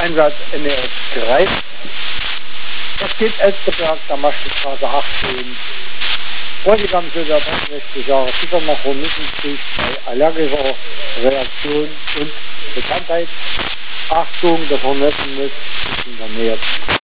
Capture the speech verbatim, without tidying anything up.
Einsatz N E S Kreis. Es geht Elsterberg, der Maschenstraße achtzehn. Bräutigam Söder, sechzig Jahre, sicher nach Rommittenstich bei allergischer Reaktion und Bekanntheit. Achtung, der Vermessen muss in der Nähe.